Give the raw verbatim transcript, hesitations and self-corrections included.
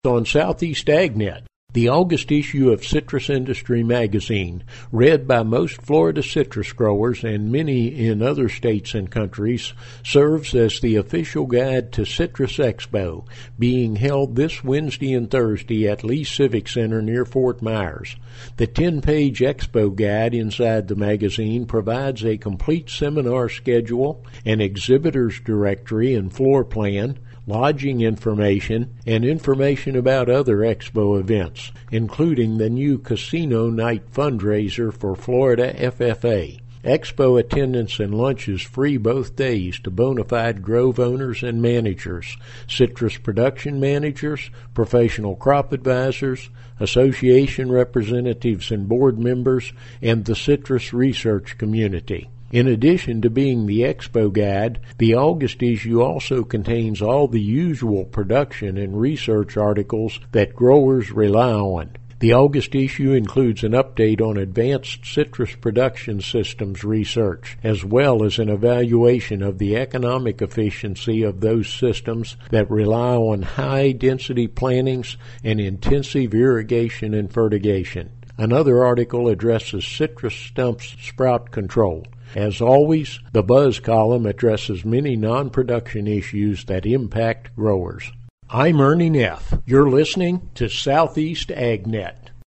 on Southeast AgNet. The August issue of Citrus Industry Magazine, read by most Florida citrus growers and many in other states and countries, serves as the official guide to Citrus Expo, being held this Wednesday and Thursday at Lee Civic Center near Fort Myers. The ten-page Expo guide inside the magazine provides a complete seminar schedule, an exhibitor's directory and floor plan, lodging information, and information about other Expo events, including the new Casino Night fundraiser for Florida F F A. Expo attendance and lunch is free both days to bona fide grove owners and managers, citrus production managers, professional crop advisors, association representatives and board members, and the citrus research community. In addition to being the Expo guide, the August issue also contains all the usual production and research articles that growers rely on. The August issue includes an update on advanced citrus production systems research, as well as an evaluation of the economic efficiency of those systems that rely on high-density plantings and intensive irrigation and fertigation. Another article addresses citrus stumps sprout control. As always, the Buzz column addresses many non-production issues that impact growers. I'm Ernie Neff. You're listening to Southeast AgNet.